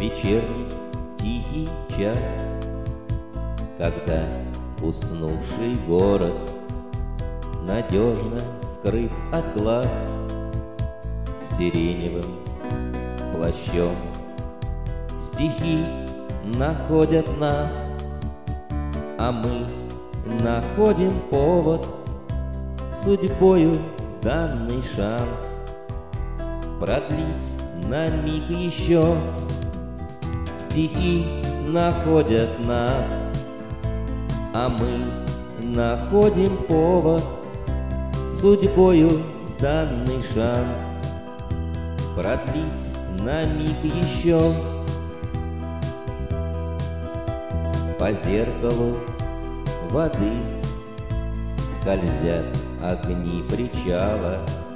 вечерний тихий час, когда уснувший город надежно скрыт от глаз сиреневым плащом. Стихи находят нас, а мы находим повод, судьбою данный шанс продлить на миг еще. Стихи находят нас, а мы находим повод, судьбою данный шанс продлить на миг еще. По зеркалу воды скользят огни причала,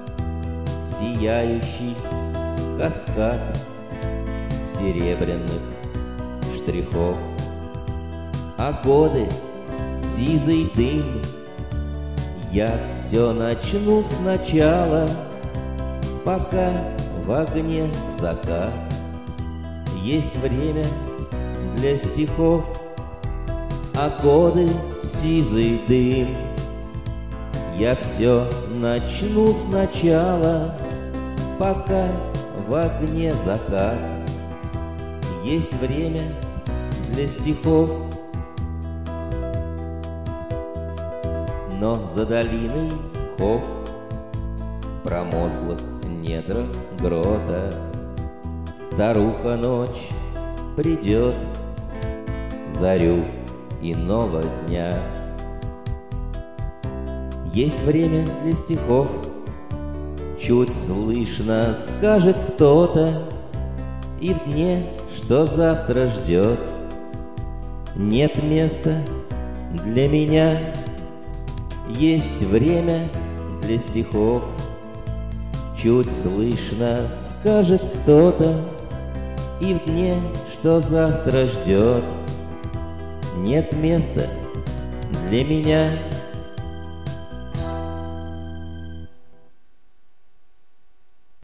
сияющий каскад серебряных штрихов. А годы сизый дым, я все начну сначала, пока в огне закат. Есть время для стихов, а годы сизый дым, я все начну сначала, пока в огне закат. Есть время для стихов. Но за долиной хох в промозглых недрах грота старуха ночь придет зарю иного дня. Есть время для стихов, чуть слышно скажет кто-то, и в дне, что завтра ждет, нет места для меня. Есть время для стихов, чуть слышно скажет кто-то, и в дне, что завтра ждет, нет места для меня.